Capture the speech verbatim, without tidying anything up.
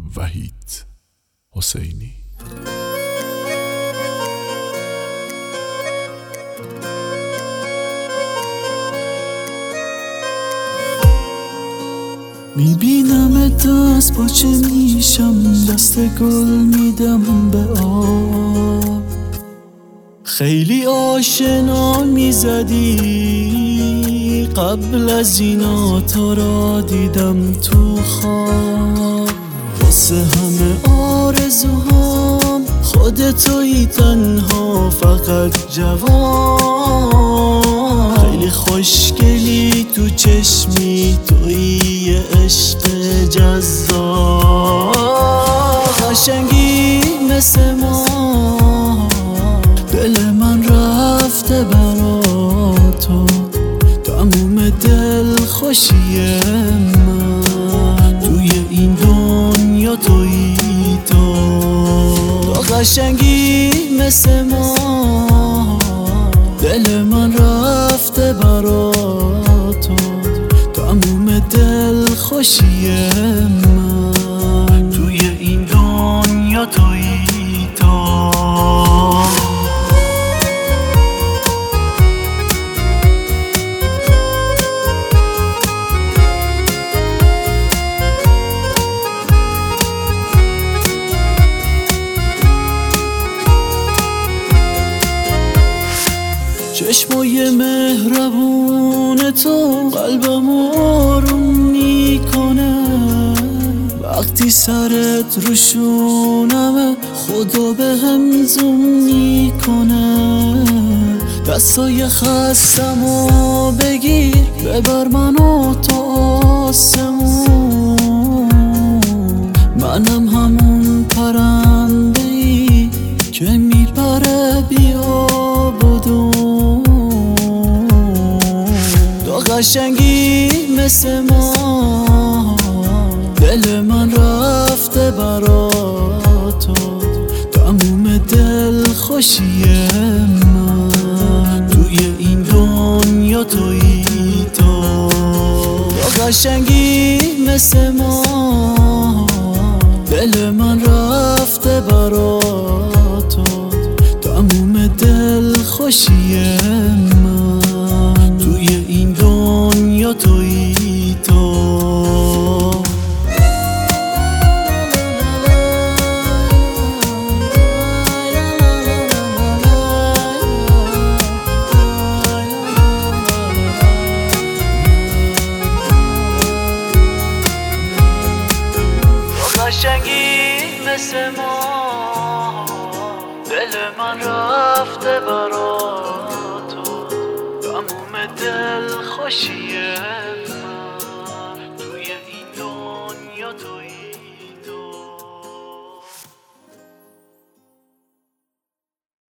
وحید حسینی. میبینم دست پاچه میشم، دست گل میدم به آب. خیلی آشنا میزدی قبل از اینا، تو را دیدم تو خواب. واسه همه آرزوهام خودتویی تنها، فقط جوان. خیلی خوشگلی تو چشمی، تویی یه عشق جذاب. قشنگی مثل ما، دل من رفته برا تو. تموم دل خوشی من توی این دنیا تویی تو. تو قشنگی مثل ما، دل من رفته برا تو. تموم دل خوشی من توی این دنیا تویی تو. چشمای مهربون تو قلبم آروم میکنه. وقتی سرت روشونمه خدا به هم زوم میکنه. دستای خستمو بگیر ببر منو تا آسمون. منم همون پرنده ای که میپره بیاب و دون. تو قشنگی مثل ما، دل من رفته برا تو. تموم دل خوشی من توی این دنیا تویی تو. تو قشنگی مثل ما، دل من رفته برا تو. تموم دل خوشی من توی این دنیا تویی تو. قشنگی مثل ما، دل من رفته برا تو. تموم دل خوشیه